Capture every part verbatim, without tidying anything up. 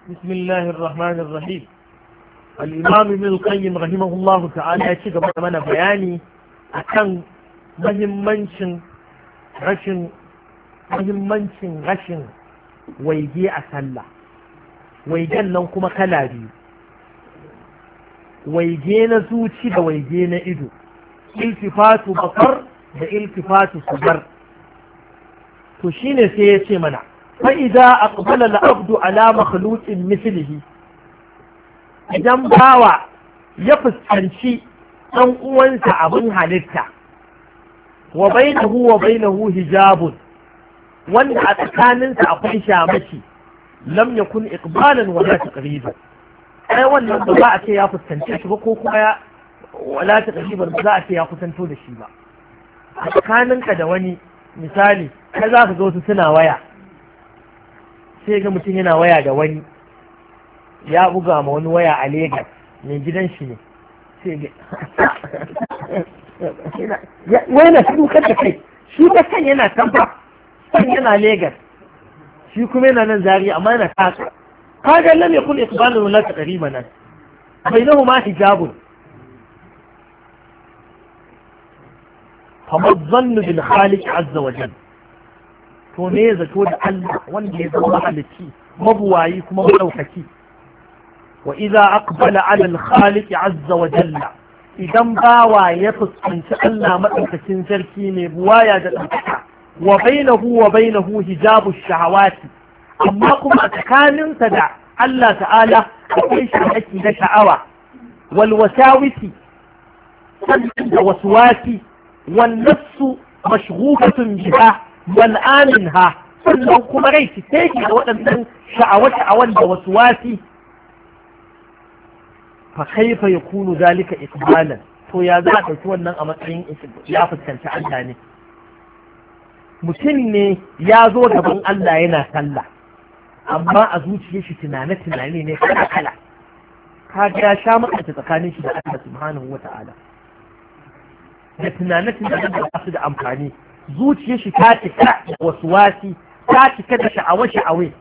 بسم الله الرحمن الرحيم. الإمام ابن القيم رحمه الله تعالى يشيك من بياني أكن مهمنشن غشن مهمنشن غشن ويجي أسلا ويجي نوكما كلابي ويجي نزوتي دا ويجي نئدو التفات بصر دا التفات صدر تشين سيسي منع فإذا أقبل العبد على مخلوق مثله idan bawa ya fuskanci ɗan uwansa abin halitta wa bainahu wa bainahu hijabun wanda a tsakaninsa akwai shamaki lam yakun iqbalan wala taqriban ai wannan ba za a ce ya fuskance shi ba ko kuma ya wala taqriban ba za a ce ya kusanto da shi ba a tsakaninka da wani misali kai za ka ga wasu suna waya sai ga mutum yana waya da wani ya buga ma wani waya a Legas mai gidan shi ne sai ga wai na shi da kai shi da kan yana tamfa kan yana Legas shi kuma yana nan zari amma yana taka kaga lam yakun iqbalu la taqriban nan bainahuma hijabun فما الظن بالخالق عز وجل to ne zato da Allah wanda ya zama halitti mabuwayi kuma madaukaki wa idza aqbala ala al-khaliq azza wa jalla idan bawa ya fuskanci Allah madaukakin sarki ne buwaya da tsaka wa bainahu wa bainahu hijabu shahawati amma kuma tsakaninsa da Allah ta'ala akwai shahaki da sha'awa wal wasawisi sannan da waswasi wan nafsu mashghufatun biha wal aminha sannan kuma rai ki take da waɗannan sha'awa-sha'awan da waswasi fa kaifa yakunu zalika iqbalan to ya za a ɗauki wannan a matsayin ya fuskanci Allah ne mutum ne ya zo gaban Allah yana sallah amma a zuciyar shi tunane tunane ne kala kala kaga ya sha makanta tsakanin shi da Allah subhanahu wata'ala da tunane tunane da ba su da amfani zuciyar shi ta cika da waswasi ta cika da sha'awa sha'awe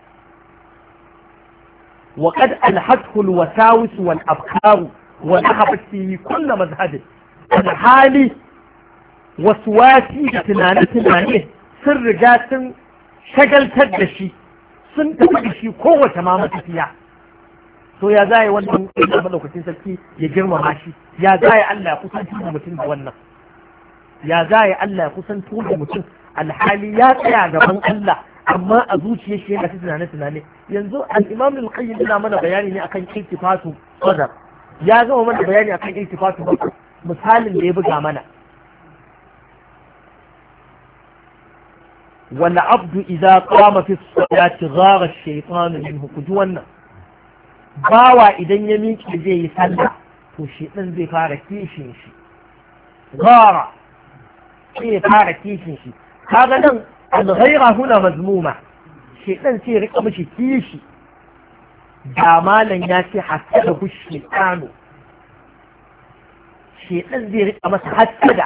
وقد ألحته الوساوس والأفكار ونحبت فيه كل مذهب الحالي وسواسي تنانة تنانة سر جاسم شغل تدشي سن تدشي قوة تمامة فيها so ya zai wannan ina malaukakin sarki ya girmama shi ya zai Allah ya kusanto da mutum da wannan ya zai Allah ya kusanto da mutum alhali ya tsaya gaban Allah amma a zuciyar shi yana tunane tunane yanzu al-imam al-qayyim yana mana bayani ne akan iltifatu qadar ya gama mana bayani akan iltifatu qadar misalin da ya buga mana wal abdu idza qama fi as-salati ghara ash-shaytan minhu kujuwanna bawa idan ya miƙe zai yi sallah to shaytan zai fara kishin shi ghara sai fara kishin shi kaga nan الغيرة هنا مذمومة شيطان سي رقم مشي كيشي جامالا ياسي حسده الشيطان شيطان سي رقم حسده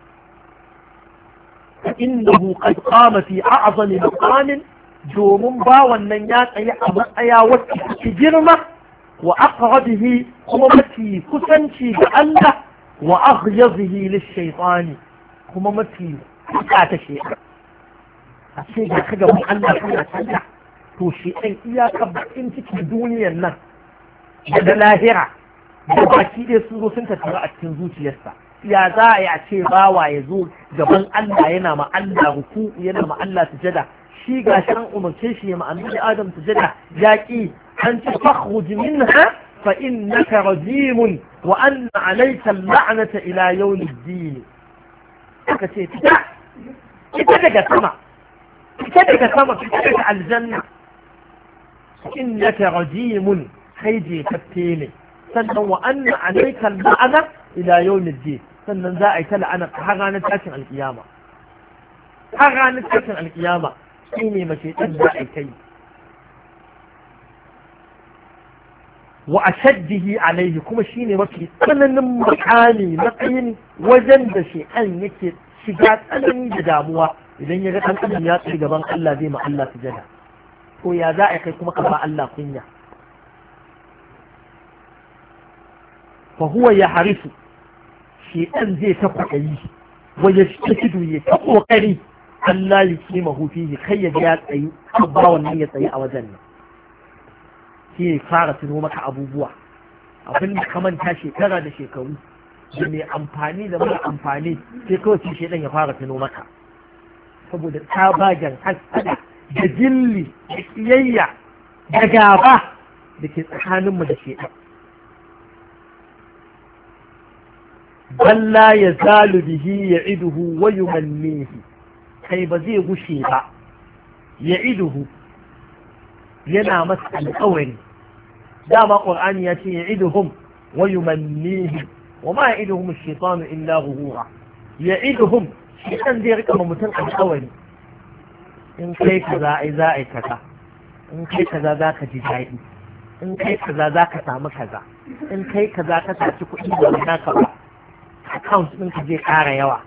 فإنه قد قام في أعظم مقام جوم باوان من ياسي أمسايا وكي جرمة وأقربه قمتي كسنشي بأله وأغيظه للشيطان قمتي حكاة الشيطان a ce ga ka gaban Allah kana sallah to shi ɗan iyaka bakin cikin duniyar nan da lahira da baki ɗaya sun zo sun tattara a cikin zuciyarsa ya za a yi a ce bawa ya zo gaban Allah yana ma Allah ruku yana ma Allah sujada shi ga shi an umarce shi ya ma annabi Adam sujada ya ki an ci fakhruj minha fa innaka rajimun wa anna alayka al-la'nata ila yawm ad-din aka ce ita ita daga sama ita daga sama ita daga aljanna innaka rajimun kai je katte ne sannan wa anna alayka la'ana ila yawm ad-din sannan za a yi ta la'ana har ranar tashin alkiyama har ranar tashin alkiyama shi ne mace ɗin za a yi ta yi wa ashaddihi alaihi kuma shine mafi tsananin makami matsayin wajen da shi an yake shiga tsanani da damuwa idan ya ga ɗan adam ya tsaye gaban Allah zai ma Allah sujada ko ya za a kai kuma ka ba Allah kunya fa huwa ya harisu shi dan zai ta kwaɗayi waje ta kidu ya ta kokari Allah ya kima hufihi kai ya ga ya tsayi ba wannan ya tsayi a wajen nan shi ya fara tuno maka abubuwa abin da ka manta shekara da shekaru da mai amfani da mara amfani sai kawai shi shedan ya fara tuno maka saboda tsabagen hasada da jilli da kiyayya da gaba da ke tsakaninmu da shedan balla ya zalu bihi ya iduhu wa yumannihi kai ba zai gushe ba ya iduhu yana masa alƙawari dama ƙur'ani ya ce ya iduhum wa yumannihi wa ma ya iduhum ash-shaytanu illa ghurura ya iduhum shaytan zai rika ma mutum alƙawari in kai kaza ai za ai kaza in kai kaza za ka ji daɗi in kai kaza za ka samu kaza in kai kaza ka saci kuɗi da naka ba account ɗinka zai ƙara yawa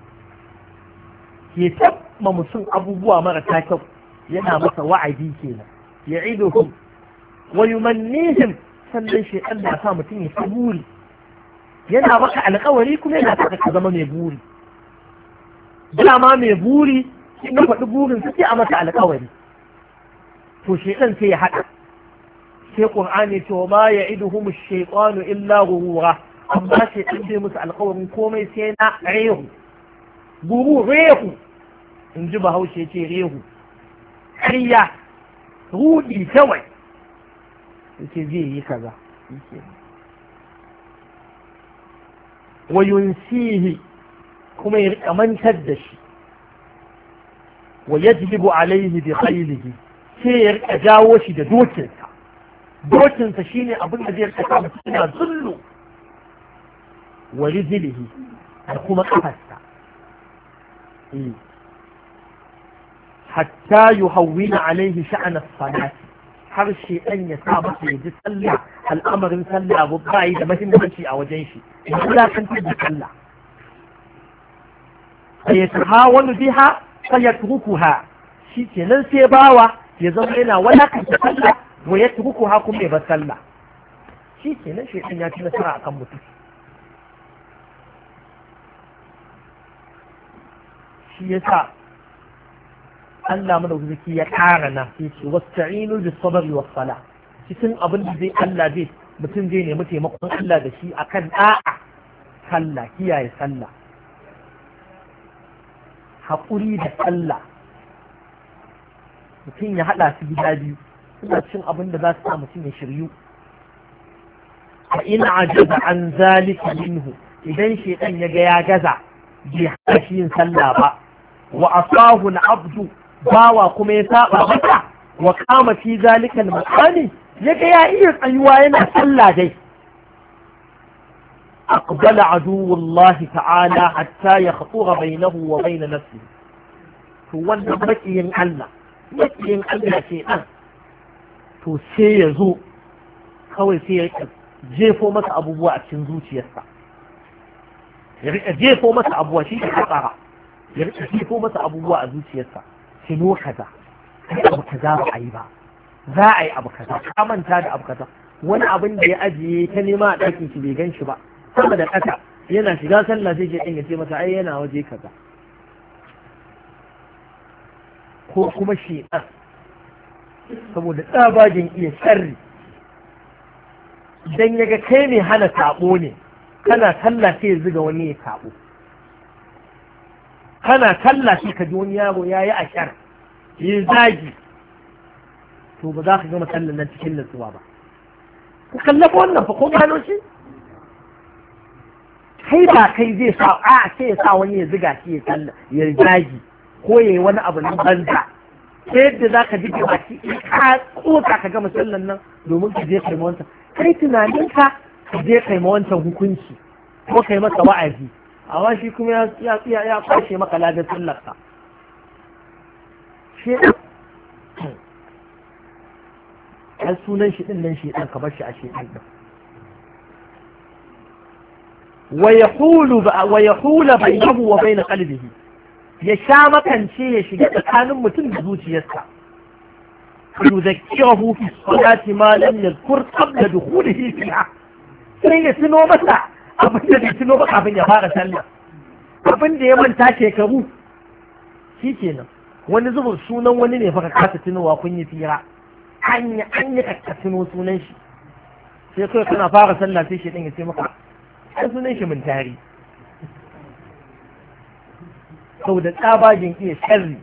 ke tabba mutum abubuwa marasa kyau yana masa wa'adi kenan ya iduhum wa yumannihim sannan shi Allah sa mutum ya fi buri yana maka alƙawari kuma yana saka ka zama mai buri dama mai buri in na faɗi burin sai a masa alƙawari to shedan sai ya haɗa sai qur'ani ce wa ma ya'iduhum ash-shaytanu illa ghurura amma shedan bai musu alƙawarin komai sai na rehu guru rehu in ji bahaushe ce rehu ƙarya rudi kawai yake zai yi kaza wa yunsihi kuma ya rika mantar da shi wa yajlibu alaihi bi khaylihi sai ya rika jawo shi da dokinsa dokinsa shine abin da zai rika sa mutum yana zullu wa rijlihi da kuma kafarsa hatta yuhawwina alaihi sha'ana as-salati har shedan ya sa masa ya ji sallah al'amarin sallah ba yi da muhimmanci a wajen shi ya wulakantar da sallah fa yatahawalu biha fa yatrukuha shi kenan sai bawa ya zama yana wulakanta sallah wa yatrukuha kuma ya bar sallah shi kenan shedan ya ci nasara akan mutum shi yasa Allah madaukaki ya ƙara na sai ce wasta'inu bis sabri was sala cikin abin da zai Allah zai mutum zai nemi taimakon Allah da shi akan da'a sallah kiyaye sallah haƙuri da sallah mutum ya haɗa su gida biyu suna cin abin da za su sa mutum ya shiryu fa in ajaza an zalika minhu idan shedan ya ga ya gaza bai haɗa shi yin sallah ba wa asahu al-abdu bawa kuma ya saba maka wa kama fi zalika al-makani yaga ya iya tsayuwa yana sallah dai aqbala aduwullahi ta'ala hatta yakhtura bainahu wa bain nafsihi to wannan makiyin Allah makiyin Allah ke dan to sai ya zo kawai sai ya jefo masa abubuwa a cikin zuciyarsa ya rika jefo masa abubuwa shi ke tsara ya rika jefo masa abubuwa a zuciyarsa tuno kaza abu kaza ba a yi ba za a yi abu kaza ka manta da abu kaza wani abin da ya ajiye ta nema a ɗakin shi bai gan shi ba sama da ƙasa yana shiga sallah sai ke ɗin ya ce masa ai yana waje kaza ko kuma shi ɗan saboda tsabagen iya sharri idan ya ga kai ne hana saɓo ne kana sallah sai ya ziga wani ya saɓo kana kalla shi ka ji wani yaro ya yi ashar yi zagi to ba za ka gama sallan nan cikin nutsuwa ba ku kallafa wannan fa ko gano shi kai ba kai zai sa a sai ya sa wani ya ziga shi ya salla ya zagi ko ya yi wani abu na banza ta yadda za ka ji ba shi ka koka ka gama sallan nan domin ka je kai ma wancan kai tunaninka ka je kai ma wancan hukunci ko kai masa wa'azi amma shi kuma ya ya kwashe maka ladar sallarsa shi ɗan sunan shi ɗin nan shi ɗan ka bar shi a shi ɗin wa ya hula bainahu wa bain qalbihi ya sha makance ya shiga tsakanin mutum da zuciyarsa يذكره في الصلاة ما لم يذكر قبل دخوله فيها sai ya tuno masa abin da ya tuno ba kafin ya fara sallah abin da ya manta shekaru shi kenan wani zubin sunan wani ne fa ka kasa tunowa kun yi fira an yi an yi ka tuno sunan shi sai kai kana fara sallah sai shi din ya ce maka ai sunan shi mun tari sau da tsabagin iya sharri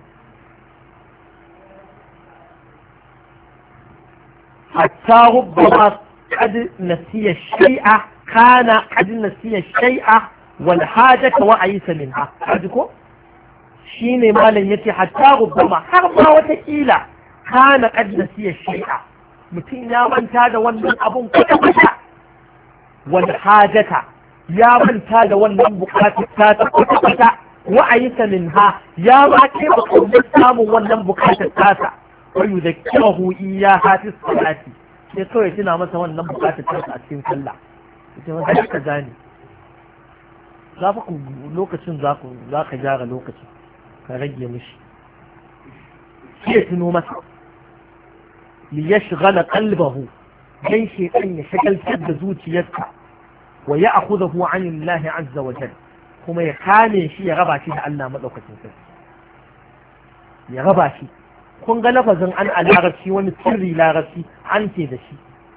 hatta rubbama قد نسي الشيء كان قد نسي الشيء والحاجة وعيس منها حاجكو شيني مالا يتي حتى ربما حرما وتكيلا كان قد نسي الشيء متين يا من تاد ونن أبون كتبتا والحاجة يا من تاد ونن بكاتتا كتبتا وعيس منها يا ما كيف قد نسام ونن بكاتتا ويذكره إياها في الصلاة sai kawai tuna masa wannan bukatar tarsa a cikin sallah ita wanda ka gane za ku lokacin za ku za ka gyara lokacin ka rage mishi sai tuno masa li yashghala qalbahu dan shi kan ya shagaltar da zuciyarsa wa ya'khudhu 'an Allah 'azza wa jalla kuma ya kame shi ya raba shi da Allah madaukakin sarki ya raba shi kun ga lafazin an a larabci wani sirri larabci an ce da shi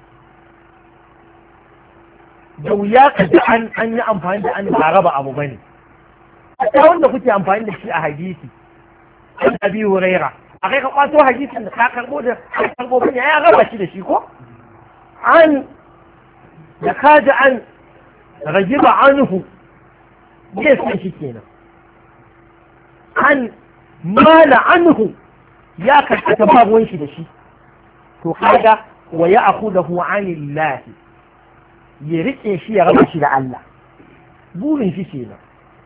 da wuya ka ji an yi amfani da an ba raba abu bane ta wanda kuke amfani da shi a hadisi an abi huraira a kai ka kwato hadisin da ka karbo da ka karbo bane ya raba shi da shi ko an da ka ji an rajiba anhu zai san shi kenan an mala anhu ya karkata babuwan shi da shi to kaga wa ya akhudahu anillahi ya rike shi ya raba shi da Allah burin shi kenan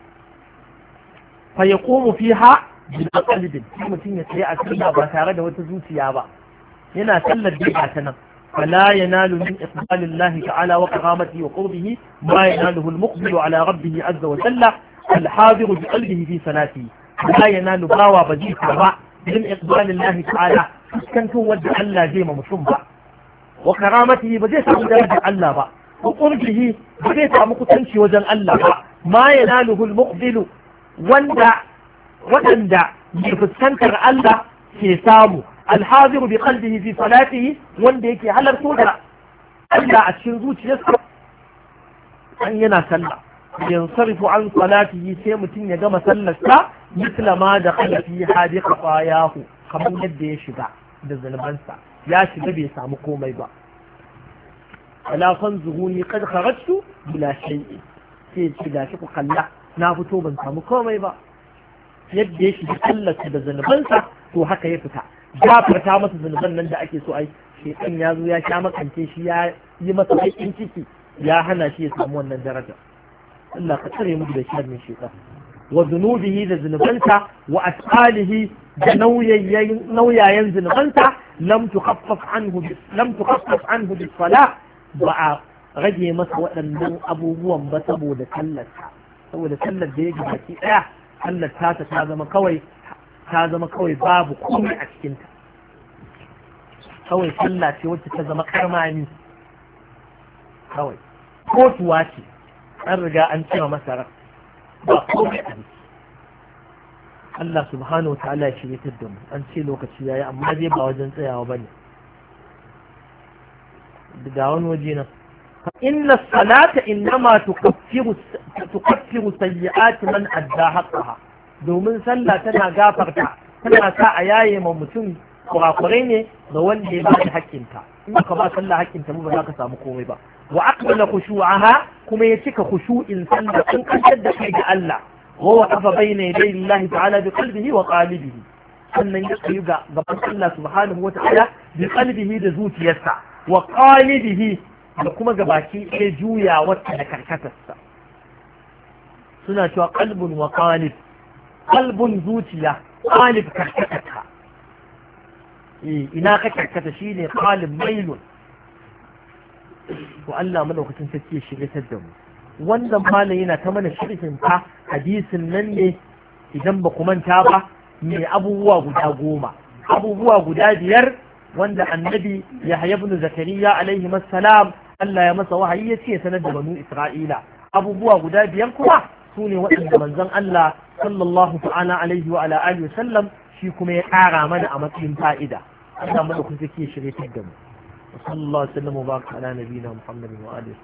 fa yaqumu fiha bil qalbi mutum ya tsaya a cikin ba tare da wata zuciya ba yana sallar da ta nan فلا ينال من إقبال الله تعالى وكرامته وقربه ما يناله المقبل على ربه عز وجل الحاضر بقلبه في صلاته لا ينال باوى بجيك ba. من إقبال الله تعالى كنت ودع الله زي ما مصنبع وكرامته بديت عم درجة الله بقى وقربه بديت عم كتنشي وجن الله بقى ما يناله المقبل وندع وندع يفتنكر الله في سامه الحاضر بقلبه في صلاته وندك على الرسول الله أتشنزوش يسر أن ينسل ينصرف عن صلاته سيمتين يجمع سلسة مثل ما دخل في هذه خطاياه كمان يد يشبع بالذنبانسا يا شباب يسامو كومي با ألا فانزغوني قد خرجت بلا شيء sai ce da shi ku kalla na fito ban samu komai ba yadda ya shiga tallata da zanubansa to haka ya fita gafarta masa zanuban nan da ake so ai shekan ya zo ya sha makance shi ya yi masa bakin ciki ya hana shi ya samu wannan daraja Allah ka tsare mu da sharrin shekan wa zunubihi da zunubansa wa asqalihi da nauyayen zunubansa lam tukhaffaf anhu lam tukhaffaf anhu bis salah ba rage masa waɗannan abubuwan ba saboda sallarsa saboda sallar da yake baki ɗaya sallar tata ta zama kawai ta zama kawai babu komai a cikinta kawai sallah ce wacce ta zama karmani kawai kotuwa ce an riga an cewa masa ba komai a ciki Allah subhanahu wa ta'ala ya shirye da mu an ce lokaci yayi amma dai ba wajen tsayawa bane da wani waje nan فإن الصلاة إنما تكفر تكفر سيئات من أدى حقها domin sallah tana gafarta tana sa a yaye ma mutum kurakurai ne ga wanda ya ba da hakkinta in ka ba sallah hakkinta mu ba za ka samu komai ba wa aqbala khushu'aha kuma ya cika khushu'in sallah in kan da kai ga Allah wa waqafa bayna yaday Allah ta'ala bi qalbihi wa qalibihi sannan ya tsayu ga gaban Allah subhanahu wa ta'ala bi qalbihi da zuciyarsa wa qalibihi da kuma gabaki ɗaya juya wata da karkatarsa suna cewa kalbun wa qalib kalbun zuciya qalib karkatarka ina ka karkata shine qalib mailun to Allah madaukakin sarki ya shirye da mu wannan malam yana ta mana shirkin ta hadisin nan ne idan ba ku manta ba mai abubuwa guda goma abubuwa guda biyar wanda annabi Yahya ibn Zakariya alaihi salam Allah ya masa wahayi ya ce sanar da banu Isra'ila abubuwa guda biyar kuma su ne waɗanda manzon Allah sallallahu ta'ala alaihi wa ala alihi sallam shi kuma ya ƙara mana a matsayin fa'ida Allah mu da kun take shirye da mu sallallahu alaihi wa sallam wa baraka ala nabiyina Muhammadin wa alihi